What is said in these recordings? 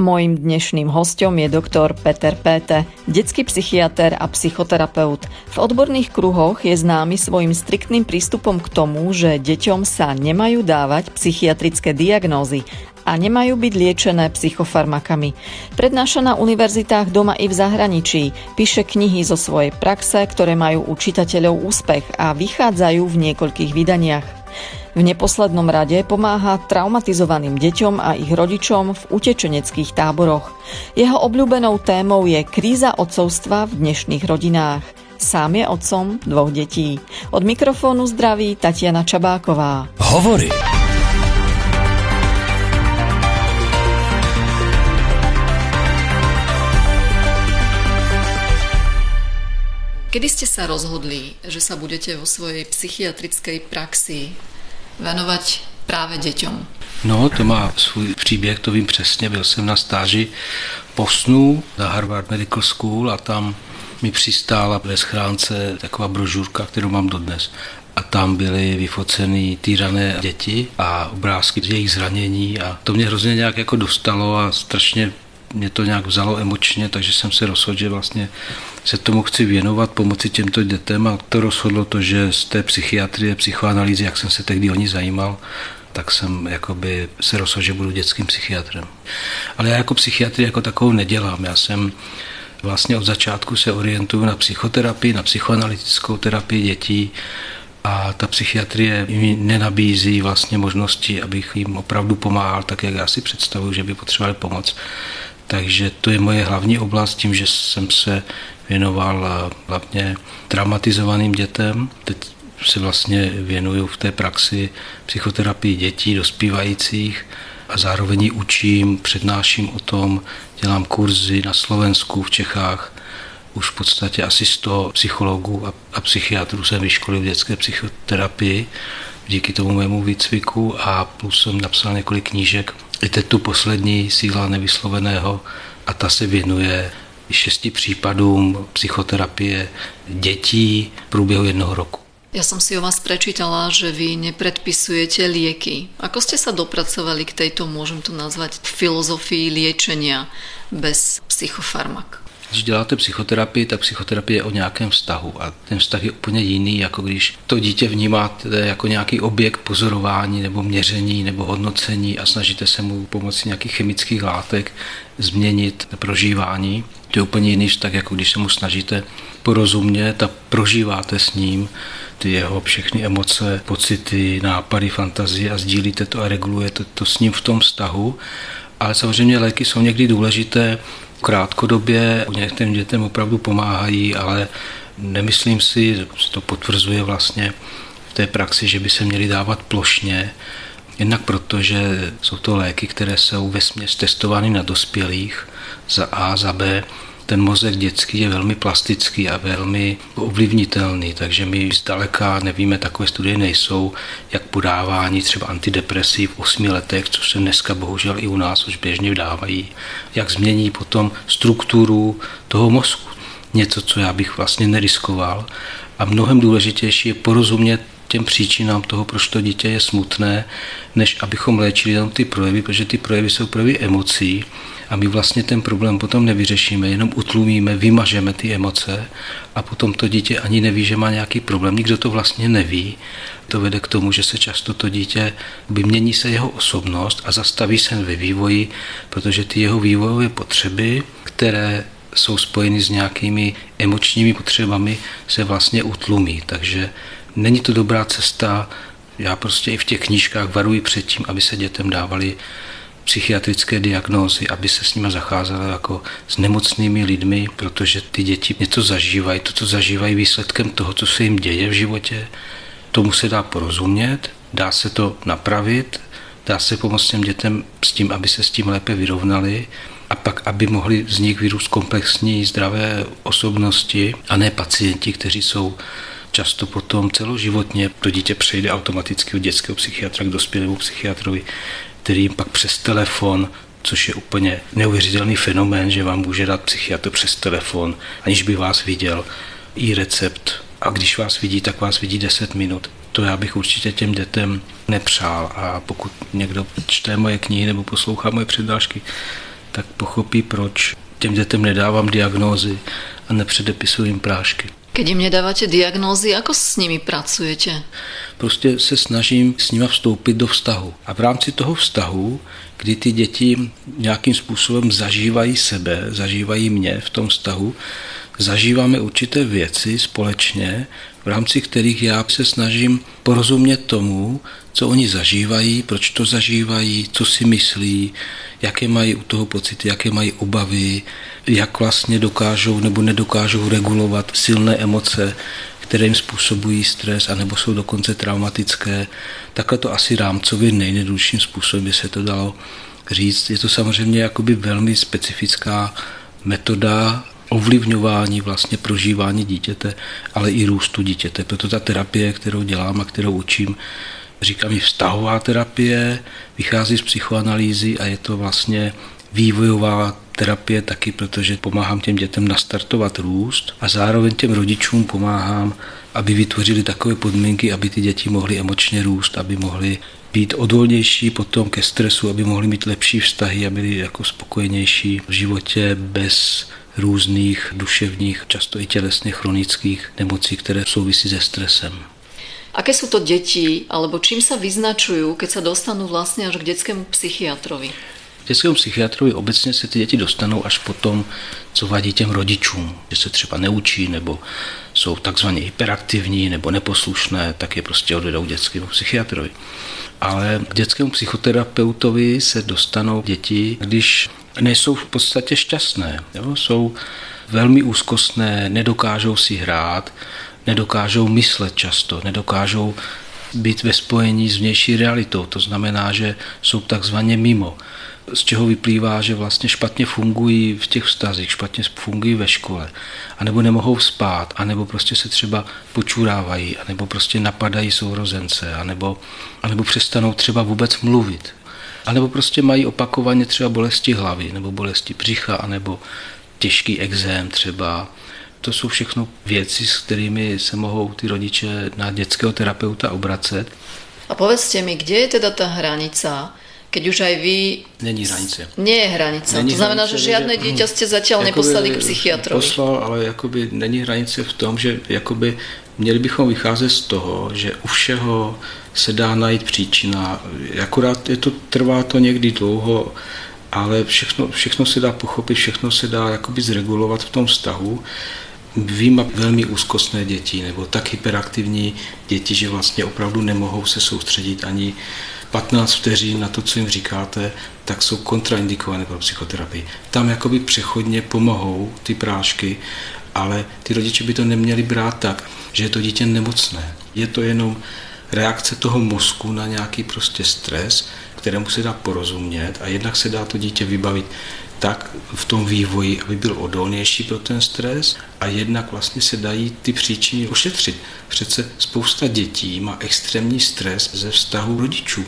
Mojím dnešným hosťom je doktor Peter Péte, detský psychiater a psychoterapeut. V odborných kruhoch je známy svojím striktným prístupom k tomu, že deťom sa nemajú dávať psychiatrické diagnózy a nemajú byť liečené psychofarmakami. Prednáša na univerzitách doma i v zahraničí, píše knihy zo svojej praxe, ktoré majú u čitateľov úspech a vychádzajú v niekoľkých vydaniach. V neposlednom rade pomáha traumatizovaným deťom a ich rodičom v utečeneckých táboroch. Jeho obľúbenou témou je kríza otcovstva v dnešných rodinách. Sám je otcom 2 detí. Od mikrofónu zdraví Tatiana Čabáková. Hovory. Kedy ste sa rozhodli, že sa budete vo svojej psychiatrickej praxi venovať právě děťom? No, to má svůj příběh, to vím přesně. Byl jsem na stáži po snu na Harvard Medical School a tam mi přistála ve schránce taková brožurka, kterou mám dodnes. A tam byly vyfocený týrané děti a obrázky z jejich zranění a to mě hrozně nějak jako dostalo a strašně mě to nějak vzalo emočně, takže jsem se rozhodl, že vlastně se tomu chci věnovat, pomoci těmto dětem a to rozhodlo to, že z té psychiatrie, psychoanalýzy, jak jsem se tehdy o ní zajímal, tak jsem jakoby se rozhodl, že budu dětským psychiatrem. Ale já jako psychiatrii jako takovou nedělám, já jsem vlastně od začátku se orientuju na psychoterapii, na psychoanalytickou terapii dětí a ta psychiatrie mi nenabízí vlastně možnosti, abych jim opravdu pomáhal tak, jak já si představuji, že by potřebovali pomoc. Takže to je moje hlavní oblast tím, že jsem se věnoval hlavně traumatizovaným dětem. Teď se vlastně věnuju v té praxi psychoterapii dětí, dospívajících a zároveň učím, přednáším o tom, dělám kurzy na Slovensku, v Čechách. Už v podstatě asi 100 psychologů a psychiatrů jsem vyškolil v dětské psychoterapii díky tomu mému výcviku a plus jsem napsal několik knížek. I teď tu poslední Síla nevysloveného a ta se věnuje 6 případům psychoterapie dětí v průběhu 1 roku. Ja som si o vás prečítala, že vy nepredpisujete lieky. Ako ste sa dopracovali k tejto, môžem to nazvať, filozofii liečenia bez psychofarmak? Když děláte psychoterapii, tak psychoterapie je o nějakém vztahu a ten vztah je úplně jiný, jako když to dítě vnímáte jako nějaký objekt pozorování nebo měření nebo hodnocení a snažíte se mu pomocí nějakých chemických látek změnit prožívání. To je úplně jiný vztah, jako když se mu snažíte porozumět a prožíváte s ním ty jeho všechny emoce, pocity, nápady, fantazie a sdílíte to a regulujete to s ním v tom vztahu. Ale samozřejmě léky jsou někdy důležité krátkodobě, některým dětem opravdu pomáhají, ale nemyslím si, že to potvrzuje vlastně v té praxi, že by se měly dávat plošně. Jednak proto, že jsou to léky, které jsou vesměs testovány na dospělých za A, za B. Ten mozek dětský je velmi plastický a velmi ovlivnitelný, takže my zdaleka nevíme, takové studie nejsou, jak podávání třeba antidepresiv v 8 letech, což se dneska bohužel i u nás už běžně dávají, jak změní potom strukturu toho mozku. Něco, co já bych vlastně neriskoval. A mnohem důležitější je porozumět těm příčinám toho, proč to dítě je smutné, než abychom léčili jenom ty projevy, protože ty projevy jsou projevy emocí a my vlastně ten problém potom nevyřešíme, jenom utlumíme, vymažeme ty emoce a potom to dítě ani neví, že má nějaký problém. Nikdo to vlastně neví. To vede k tomu, že se často to dítě, mění se jeho osobnost a zastaví se ve vývoji, protože ty jeho vývojové potřeby, které jsou spojeny s nějakými emočními potřebami, se vlastně utlumí. Takže není to dobrá cesta. Já prostě i v těch knížkách varuji před tím, aby se dětem dávali psychiatrické diagnózy, aby se s nimi zacházelo jako s nemocnými lidmi, protože ty děti něco zažívají, to, co zažívají výsledkem toho, co se jim děje v životě, tomu se dá porozumět, dá se to napravit, dá se pomoct těm dětem s tím, aby se s tím lépe vyrovnali a pak, aby mohli z nich vyrůst komplexní, zdravé osobnosti a ne pacienti, kteří jsou často potom celoživotně, to dítě přejde automaticky od dětského psychiatra k dospělému psychiatrovi, který jim pak přes telefon, což je úplně neuvěřitelný fenomén, že vám může dát psychiatr přes telefon, aniž by vás viděl, i recept. A když vás vidí, tak vás vidí 10 minut. To já bych určitě těm dětem nepřál. A pokud někdo čte moje knihy nebo poslouchá moje přednášky, tak pochopí, proč těm dětem nedávám diagnózy a nepředepisuji jim prášky. Keď jim nedáváte diagnózy, ako s nimi pracujete? Prostě se snažím s nima vstoupit do vztahu. A v rámci toho vztahu, kdy ty děti nějakým způsobem zažívají sebe, zažívají mě v tom vztahu, zažíváme určité věci společně, v rámci kterých já se snažím porozumět tomu, co oni zažívají, proč to zažívají, co si myslí, jaké mají u toho pocity, jaké mají obavy, jak vlastně dokážou nebo nedokážou regulovat silné emoce, které jim způsobují stres, anebo jsou dokonce traumatické. Takhle to asi rámcově nejjednodušším způsobem by se to dalo říct. Je to samozřejmě jakoby velmi specifická metoda ovlivňování vlastně prožívání dítěte, ale i růstu dítěte. Proto ta terapie, kterou dělám a kterou učím, říkám i vztahová terapie, vychází z psychoanalýzy a je to vlastně vývojová terapie taky, protože pomáhám těm dětem nastartovat růst a zároveň těm rodičům pomáhám, aby vytvořili takové podmínky, aby ty děti mohly emočně růst, aby mohly být odolnější potom ke stresu, aby mohli mít lepší vztahy a byli jako spokojenější v životě bez různých duševních, často i tělesně chronických nemocí, které souvisí se stresem. Aké sú to deti, alebo čím sa vyznačujú, keď sa dostanú vlastne až k detskému psychiatrovi? K dětskému psychiatrovi obecně se ty děti dostanou až potom, co vadí těm rodičům, že se třeba neučí, nebo jsou takzvaně hyperaktivní, nebo neposlušné, tak je prostě odvedou k dětskému psychiatrovi. Ale k dětskému psychoterapeutovi se dostanou děti, když nejsou v podstatě šťastné. Jo? Jsou velmi úzkostné, nedokážou si hrát, nedokážou myslet často, nedokážou být ve spojení s vnější realitou. To znamená, že jsou takzvaně mimo. Z čeho vyplývá, že vlastně špatně fungují v těch vztazích, špatně fungují ve škole, anebo nemohou spát, anebo prostě se třeba počurávají, anebo prostě napadají sourozence, anebo přestanou třeba vůbec mluvit, anebo prostě mají opakovaně třeba bolesti hlavy, nebo bolesti břicha, anebo těžký ekzém třeba. To jsou všechno věci, s kterými se mohou ty rodiče na dětského terapeuta obracet. A povedzte mi, kde je teda tá hranica, keď už aj vy... Není hranice. Nie je hranica. To znamená, že žiadne dieťa ste zatiaľ neposlali k psychiatrovi. Poslal, ale jakoby není hranice v tom, že jakoby měli bychom vycházet z toho, že u všeho se dá najít příčina. Akorát trvá to někdy dlouho, ale všechno se dá pochopit, všechno se dá jakoby zregulovat v tom vztahu. Vyjma velmi úzkostné děti nebo tak hyperaktivní děti, že vlastně opravdu nemohou se soustředit ani 15 vteřin na to, co jim říkáte, tak jsou kontraindikované pro psychoterapii. Tam jakoby přechodně pomohou ty prášky, ale ty rodiče by to neměli brát tak, že je to dítě nemocné. Je to jenom reakce toho mozku na nějaký prostě stres, kterému se dá porozumět a jednak se dá to dítě vybavit tak v tom vývoji, aby byl odolnější pro ten stres a jednak vlastně se dají ty příčiny ošetřit. Přece spousta dětí má extrémní stres ze vztahu rodičů.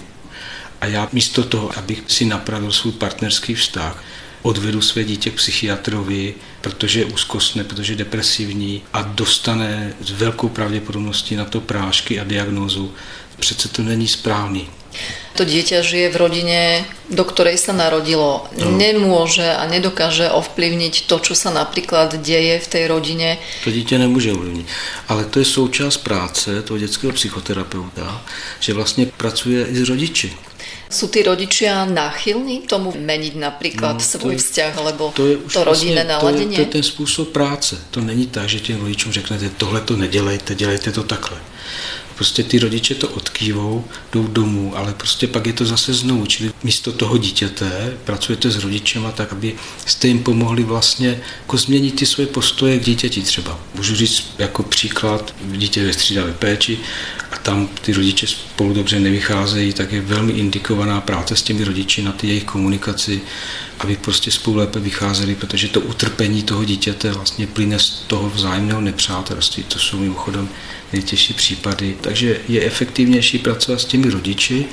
A já místo toho, abych si napravil svůj partnerský vztah, odvedu své dítě k psychiatrovi, protože je úzkostné, protože je depresivní a dostane s velkou pravděpodobností na to prášky a diagnózu. Přece to není správný. To dieťa žije v rodine, do ktorej sa narodilo. Nemôže a nedokáže ovplyvniť to, čo sa napríklad deje v tej rodine. To dítě nemůže ovlivnit, ale to je součást práce toho dětského psychoterapeuta, že vlastně pracuje i s rodiči. Sú tí rodičia náchylní tomu meniť napríklad svůj vzťah, alebo to rodinné naladenie? To je ten způsob práce. To není tak, že těm rodičům řeknete, tohle to nedělejte, dělejte to takhle. Prostě ty rodiče to odkývou, jdou domů, ale prostě pak je to zase znovu, čili místo toho dítěte pracujete s rodičema tak, aby jste jim pomohli vlastně jako změnit ty svoje postoje k dítěti třeba. Můžu říct jako příklad, dítě ve střídavé péči a tam ty rodiče spolu dobře nevycházejí, tak je velmi indikovaná práce s těmi rodiči na ty jejich komunikaci, aby prostě spolu lépe vycházeli, protože to utrpení toho dítěte vlastně plyne z toho vzájemného nepřátelství. To jsou mimochodem nejtěžší případy. Takže je efektivnější pracovat s těmi rodiči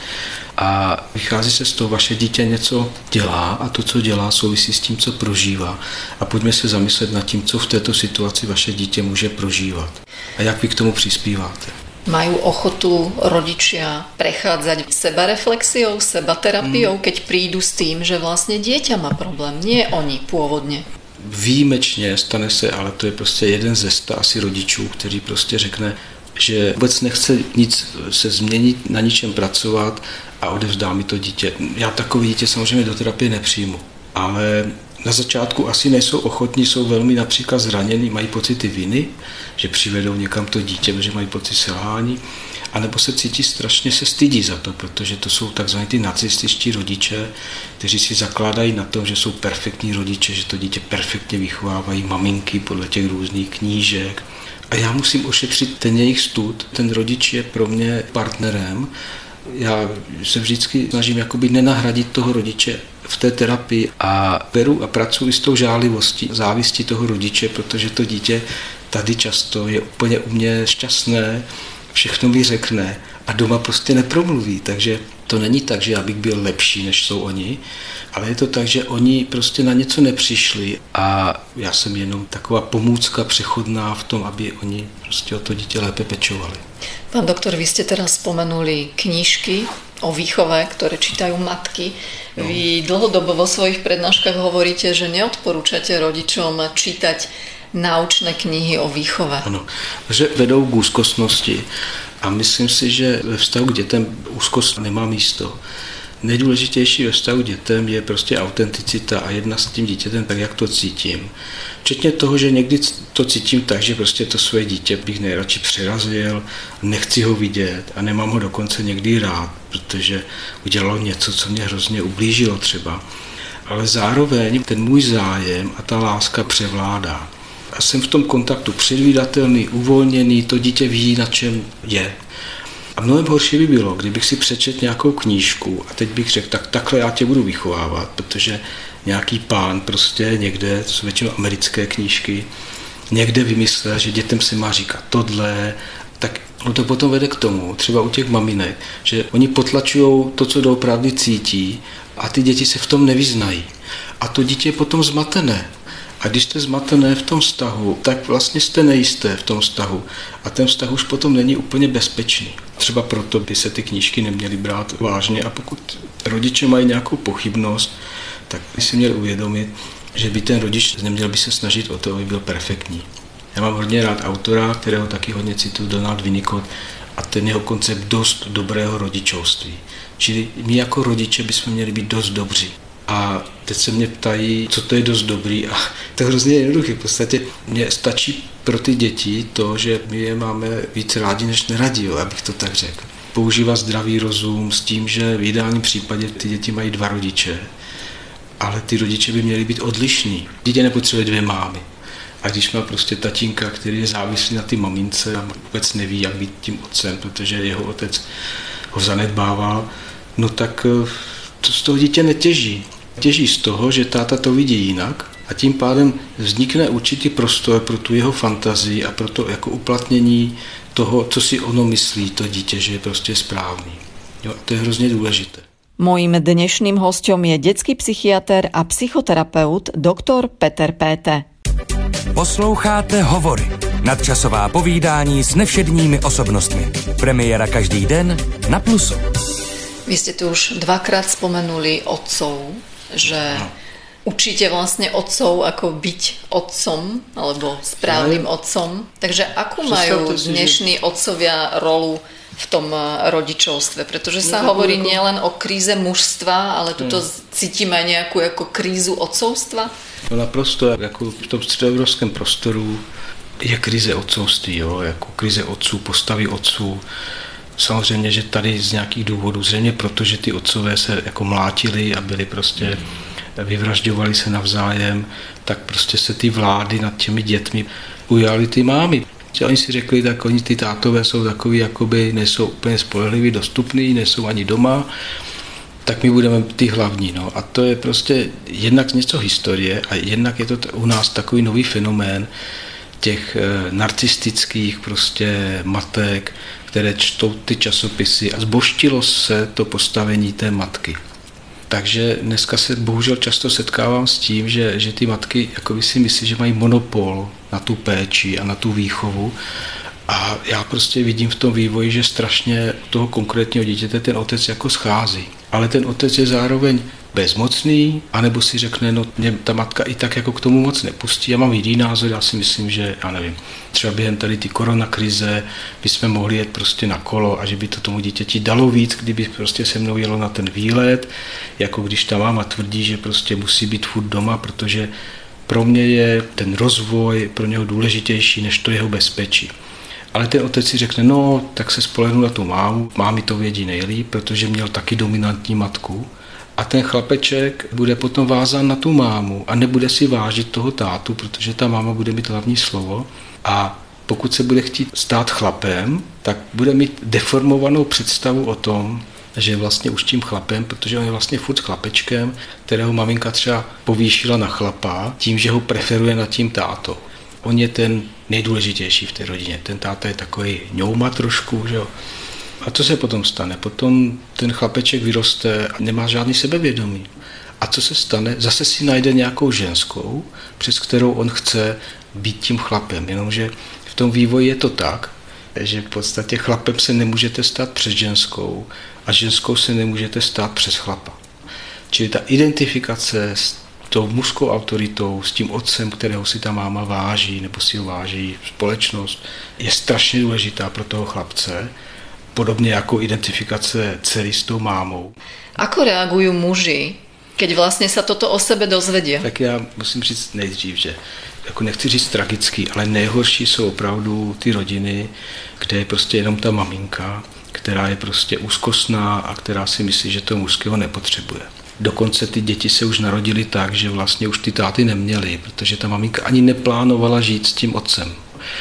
a vychází se z toho, vaše dítě něco dělá a to, co dělá, souvisí s tím, co prožívá. A pojďme se zamyslet nad tím, co v této situaci vaše dítě může prožívat a jak vy k tomu přispíváte. Majú ochotu rodičia prechádzať sebareflexiou, sebaterapiou, keď prídu s tým, že vlastne dieťa má problém, nie oni pôvodne? Výjimečně stane se, ale to je prostě jeden ze 100 asi rodičů, který prostě řekne, že vůbec nechce nic se změnit, na ničem pracovat a odevzdá mi to dítě. Já takové dítě samozřejmě do terapie nepřijmu, ale na začátku asi nejsou ochotní, jsou velmi například zranění, mají pocity viny, že přivedou někam to dítě, protože mají pocit selhání, anebo se cítí strašně, se stydí za to, protože to jsou takzvaní ty nacističtí rodiče, kteří si zakládají na tom, že jsou perfektní rodiče, že to dítě perfektně vychovávají maminky podle těch různých knížek. A já musím ošetřit ten jejich stud, ten rodič je pro mě partnerem. Já se vždycky snažím jakoby nenahradit toho rodiče v té terapii a beru a pracuji s tou žálivostí, závistí toho rodiče, protože to dítě tady často je úplně u mě šťastné, všechno mi řekne a doma prostě nepromluví, takže to není tak, že já bych byl lepší, než jsou oni, ale je to tak, že oni prostě na něco nepřišli a já jsem jenom taková pomůcka přechodná v tom, aby oni prostě o to dítě lépe pečovali. Pán doktor, vy ste teraz spomenuli knižky o výchove, ktoré čítajú matky. No. Vy dlhodobo vo svojich prednáškach hovoríte, že neodporúčate rodičom čítať naučné knihy o výchove. Ano, že vedou k úzkostnosti a myslím si, že ve vztahu k dětem úzkost nemá místo. Nejdůležitější ve vztahu k dětem je prostě autenticita a jedna s tím dítětem tak, jak to cítím. Včetně toho, že někdy to cítím tak, že prostě to své dítě bych nejradši přerazil, nechci ho vidět a nemám ho dokonce někdy rád, protože udělalo něco, co mě hrozně ublížilo třeba. Ale zároveň ten můj zájem a ta láska převládá. A jsem v tom kontaktu předvídatelný, uvolněný, to dítě ví, na čem je. A mnohem horší by bylo, kdybych si přečetl nějakou knížku a teď bych řekl, tak takhle já tě budu vychovávat, protože nějaký pán prostě někde, to jsou většinou americké knížky, někde vymyslel, že dětem se má říkat tohle, tak to potom vede k tomu, třeba u těch maminek, že oni potlačují to, co doopravdy cítí a ty děti se v tom nevyznají. A to dítě je potom zmatené. A když jste zmatené v tom vztahu, tak vlastně jste nejisté v tom vztahu. A ten vztah už potom není úplně bezpečný. Třeba proto by se ty knížky neměly brát vážně a pokud rodiče mají nějakou pochybnost, tak by si měli uvědomit, že by ten rodič neměl by se snažit o to, aby byl perfektní. Já mám hodně rád autora, kterého taky hodně cituju, Donald Winnicott, a ten jeho koncept dost dobrého rodičovství. Čili my jako rodiče bychom měli být dost dobří. A teď se mě ptají, co to je dost dobrý a to je hrozně jednoduché. V podstatě mně stačí pro ty děti to, že my je máme víc rádi než neradí, abych to tak řekl. Používat zdravý rozum s tím, že v ideálním případě ty děti mají 2 rodiče, ale ty rodiče by měly být odlišní. Dítě nepotřebuje 2 mámy. A když má prostě tatínka, který je závislý na ty mamince a vůbec neví, jak být tím otcem, protože jeho otec ho zanedbával, no tak to z toho dítě netěží. Těží z toho, že táta to vidí jinak a tím pádem vznikne určitý prostor pro tu jeho fantazii a pro to jako uplatnění toho, co si ono myslí, to dítě, že je prostě správný. Jo, to je hrozně důležité. Mojím dnešným hosťom je detský psychiatr a psychoterapeut doktor Peter Péte. Posloucháte Hovory. Nadčasová povídání s nevšedními osobnostmi. Premiéra každý den na Plusu. Vy ste tu už 2-krát spomenuli otcov, že učíte vlastne otcov, ako byť otcom, alebo správnym otcom. Takže akú majú dnešní otcovia rolu v tom rodičovstve? Pretože sa hovorí nielen o kríze mužstva, ale tuto cítime aj nejakú ako krízu otcovstva? No naprosto, jako v tom středoevropském prostoru je krize otcovství, jo, jako krize otců, postavy otců. Samozřejmě, že tady z nějakých důvodů, zřejmě protože ty otcové se jako mlátili a byli prostě, vyvražďovali se navzájem, tak prostě se ty vlády nad těmi dětmi ujali ty mámy. Oni si řekli, tak oni ty tátové jsou takový, jakoby nejsou úplně spolehliví, dostupný, nejsou ani doma, tak my budeme ty hlavní. No. A to je prostě jednak něco historie a jednak je to u nás takový nový fenomén těch narcistických prostě matek, které čtou ty časopisy a zbožtilo se to postavení té matky. Takže dneska se bohužel často setkávám s tím, že ty matky jakoby si myslí, že mají monopol na tu péči a na tu výchovu A já prostě vidím v tom vývoji, že strašně toho konkrétního dítěte ten otec jako schází. Ale ten otec je zároveň bezmocný, anebo si řekne, no mě ta matka i tak jako k tomu moc nepustí. Já mám jiný názor, já si myslím, že, já nevím, třeba během tady ty koronakrize bychom mohli jet prostě na kolo a že by to tomu dítěti dalo víc, kdyby prostě se mnou jelo na ten výlet, jako když ta máma tvrdí, že prostě musí být furt doma, protože pro mě je ten rozvoj pro něho důležitější než to jeho bezpečí. Ale ten otec si řekne, no, tak se spolehnu na tu mámu, mámy to vědí nejlíp, protože měl taky dominantní matku. A ten chlapeček bude potom vázán na tu mámu a nebude si vážit toho tátu, protože ta máma bude mít hlavní slovo. A pokud se bude chtít stát chlapem, tak bude mít deformovanou představu o tom, že je vlastně už tím chlapem, protože on je vlastně furt chlapečkem, kterého maminka třeba povýšila na chlapa tím, že ho preferuje nad tím tátou. On je ten nejdůležitější v té rodině. Ten táta je takový ňouma trošku, že jo. A co se potom stane? Potom ten chlapeček vyroste a nemá žádný sebevědomí. A co se stane? Zase si najde nějakou ženskou, přes kterou on chce být tím chlapem. Jenomže v tom vývoji je to tak, že v podstatě chlapem se nemůžete stát přes ženskou a ženskou se nemůžete stát přes chlapa. Čili ta identifikace s tou mužskou autoritou, s tím otcem, kterého si ta máma váží, nebo si ho váží společnost, je strašně důležitá pro toho chlapce, podobně jako identifikace dcery s tou mámou. Ako reagujú muži, keď vlastne sa toto o sebe dozvedia? Tak já musím říct nejdřív, že jako nechci říct tragický, ale nejhorší jsou opravdu ty rodiny, kde je prostě jenom ta maminka, která je prostě úzkostná a která si myslí, že toho mužského nepotřebuje. Dokonce ty děti se už narodily tak, že vlastně už ty táty neměly, protože ta maminka ani neplánovala žít s tím otcem.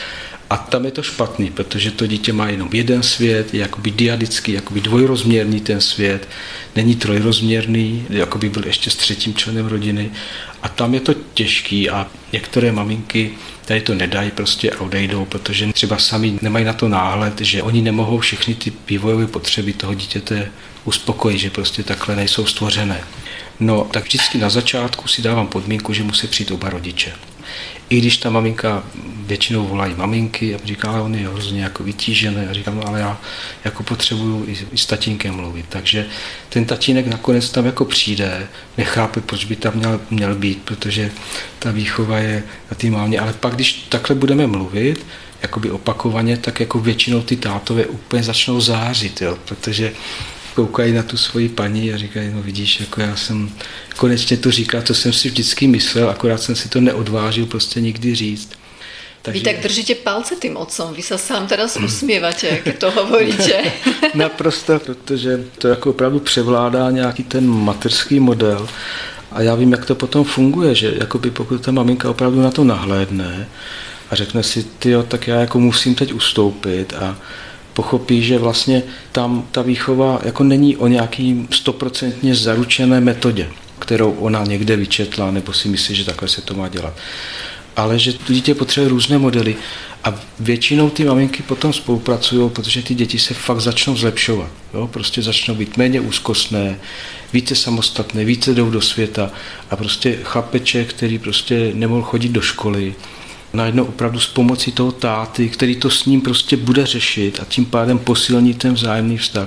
A tam je to špatný, protože to dítě má jenom jeden svět, je jakoby diadický, jakoby dvojrozměrný ten svět, není trojrozměrný, jakoby byl ještě s třetím členem rodiny. A tam je to těžký a některé maminky tady to nedají prostě a odejdou, protože třeba sami nemají na to náhled, že oni nemohou všechny ty vývojové potřeby toho dítěte uspokojit, že prostě takhle nejsou stvořené. No, tak vždycky na začátku si dávám podmínku, že musí přijít oba rodiče. I když ta maminka, většinou volají maminky a říká, ale on je hrozně jako vytížený a říkám, no ale já jako potřebuju i s tatínkem mluvit. Takže ten tatínek nakonec tam jako přijde, nechápe, proč by tam měl být, protože ta výchova je na té mámě. Ale pak, když takhle budeme mluvit, jakoby opakovaně, tak jako většinou ty tátové úplně začnou zářit, jo, protože koukají na tu svoji paní a říkají, no vidíš, jako já jsem konečně to říkal, co jsem si vždycky myslel, akorát jsem si to neodvážil prostě nikdy říct. Takže... Vy tak držíte palce tým otcom, vy sa sám teraz usmievate, keď to hovoríte. Naprosto, protože to jako opravdu převládá nějaký ten mateřský model a já vím, jak to potom funguje, že jakoby pokud ta maminka opravdu na to nahlédne a řekne si, tyjo, tak já jako musím teď ustoupit a pochopí, že vlastně tam ta výchova jako není o nějaký 100% zaručené metodě, kterou ona někde vyčetla nebo si myslí, že takhle se to má dělat. Ale že to dítě potřebuje různé modely a většinou ty maminky potom spolupracují, protože ty děti se fakt začnou zlepšovat. Jo? Prostě začnou být méně úzkostné, více samostatné, více jdou do světa a prostě chlapeček, který prostě nemohl chodit do školy, najednou opravdu s pomocí toho táty, který to s ním prostě bude řešit a tím pádem posilní ten vzájemný vztah,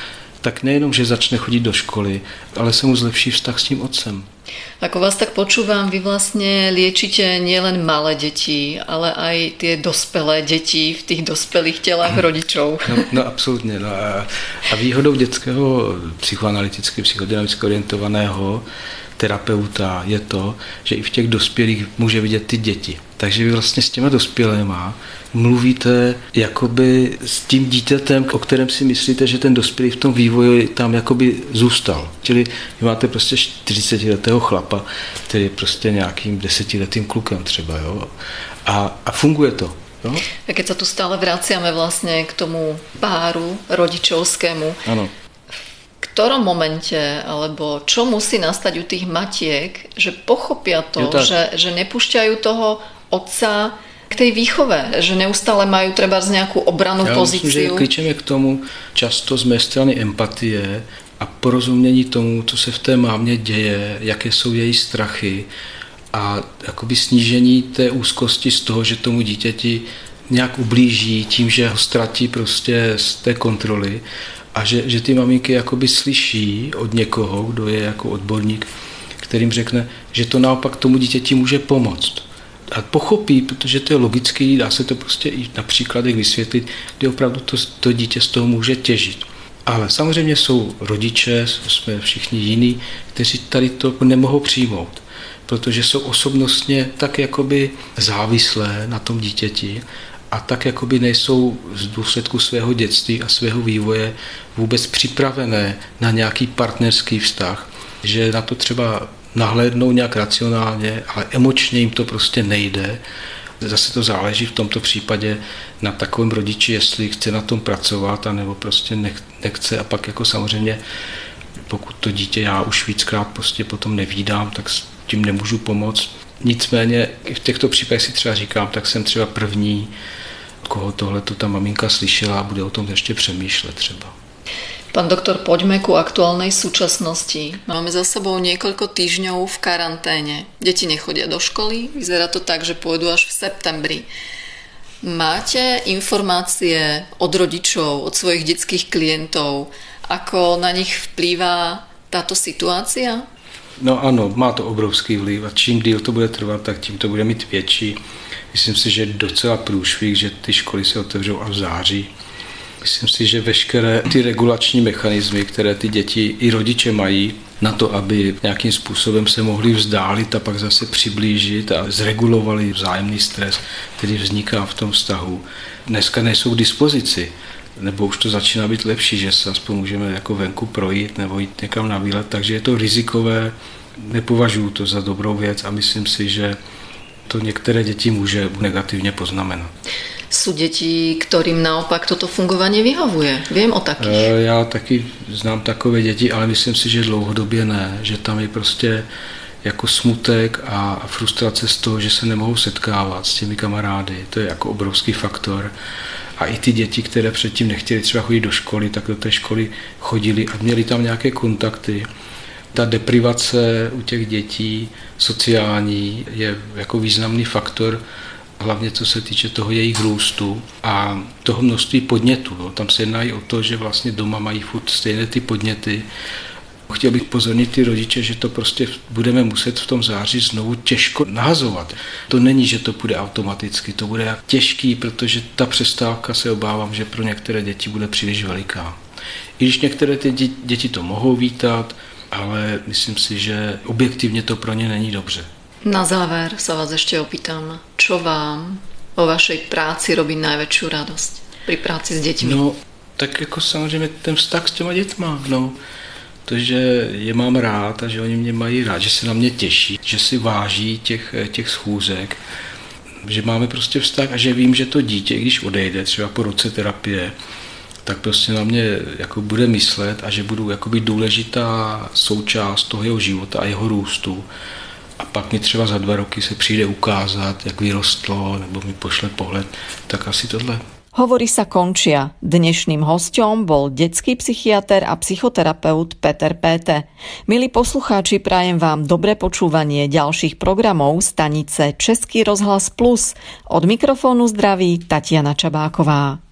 tak nejenom, že začne chodit do školy, ale se mu zlepší vztah s tím otcem. Ako vás tak počúvam, vy vlastne liečite nielen malé deti, ale aj tie dospelé deti v tých dospelých telách rodičov. No absolutně. No a výhodou dětského psychoanalyticky, psychodynamicky orientovaného terapeuta je to, že i v těch dospělých může vidět ty děti. Takže vy vlastně s těma dospělýma mluvíte jakoby s tím dítětem, o kterém si myslíte, že ten dospělý v tom vývoji tam jakoby zůstal. Čili vy máte prostě 40letého chlapa, který je prostě nějakým 10letým klukem třeba, jo. A funguje to. Jo? A keď sa tu stále vraciame vlastne k tomu páru rodičovskému, ano. V ktorom momente, alebo čo musí nastať u tých matiek, že pochopia to, že nepúšťajú toho otca k tej výchove, že neustále majú treba z nejakú obranú pozíciu? Já myslím, že klíčem je k tomu často z mé strany empatie a porozumění tomu, co se v té mámě děje, jaké jsou její strachy a jakoby snížení té úzkosti z toho, že tomu dítěti nějak ublíží tím, že ho ztratí prostě z té kontroly a že ty maminky jakoby slyší od někoho, kdo je jako odborník, kterým řekne, že to naopak tomu dítěti může pomoct. A pochopí, protože to je logický, dá se to prostě i na příkladech vysvětlit, kdy opravdu to dítě z toho může těžit. Ale samozřejmě jsou rodiče, jsme všichni jiní, kteří tady to nemohou přijmout, protože jsou osobnostně tak jakoby závislé na tom dítěti a tak jakoby nejsou z důsledku svého dětství a svého vývoje vůbec připravené na nějaký partnerský vztah, že na to třeba nahlédnou nějak racionálně, ale emočně jim to prostě nejde. Zase to záleží v tomto případě na takovém rodiči, jestli chce na tom pracovat, anebo prostě nechce a pak jako samozřejmě, pokud to dítě já už víckrát prostě potom nevídám, tak s tím nemůžu pomoct. Nicméně i v těchto případech si třeba říkám, tak jsem třeba první, koho tohleto ta maminka slyšela a bude o tom ještě přemýšlet třeba. Pán doktor, poďme ku aktuálnej súčasnosti. Máme za sebou niekoľko týždňov v karanténe. Deti nechodia do školy, vyzerá to tak, že pôjdu až v septembri. Máte informácie od rodičov, od svojich detských klientov, ako na nich vplývá táto situácia? No ano, má to obrovský vliv a čím díl to bude trvat, tak tím to bude mít větší. Myslím si, že docela průšvih, že ty školy se otevřou až v září. Myslím si, že veškeré ty regulační mechanismy, které ty děti i rodiče mají na to, aby nějakým způsobem se mohli vzdálit a pak zase přiblížit a zregulovali vzájemný stres, který vzniká v tom vztahu, dneska nejsou k dispozici. Nebo už to začíná být lepší, že se aspoň můžeme jako venku projít nebo jít někam na výlet, takže je to rizikové, nepovažuji to za dobrou věc a myslím si, že to některé děti může negativně poznamenat. Sú deti, ktorým naopak toto fungovanie vyhovuje? Viem o takých. Já taky znám takové děti, ale myslím si, že dlouhodobě ne, že tam je prostě jako smutek a frustrace z toho, že se nemohou setkávat s těmi kamarády. To je jako obrovský faktor. A i ty děti, které předtím nechtěli třeba chodit do školy, tak do té školy chodili a měli tam nějaké kontakty. Ta deprivace u těch dětí sociální je jako významný faktor, hlavně co se týče toho jejich růstu a toho množství podnětů. No. Tam se jedná i o to, že vlastně doma mají furt stejné ty podněty. Chtěl bych upozornit ty rodiče, že to prostě budeme muset v tom září znovu těžko nahazovat. To není, že to půjde automaticky, to bude těžký, protože ta přestávka se obávám, že pro některé děti bude příliš veliká. I když některé ty děti to mohou vítat, ale myslím si, že objektivně to pro ně není dobře. Na záver sa vás ešte opýtam, čo vám vo vašej práci robí najväčšiu radosť pri práci s deťmi? No, tak jako samozřejmě ten vztah s těma dětma, no. To, že je mám rád a že oni mě mají rád, že se na mě těší, že si váží těch schůzek, že máme prostě vztah a že vím, že to dítě, když odejde třeba po roce terapie, tak prostě na mě jako bude myslet a že budu jakoby důležitá součást toho jeho života a jeho růstu. A pak mi třeba za 2 roky se přijde ukázat, jak vyrostlo, nebo mi pošle pohled, tak asi tohle. Hovory sa končia. Dnešným hosťom bol detský psychiater a psychoterapeut Peter Péte. Milí poslucháči, prajem vám dobré počúvanie ďalších programov stanice Český rozhlas Plus. Od mikrofónu zdraví Tatiana Čabáková.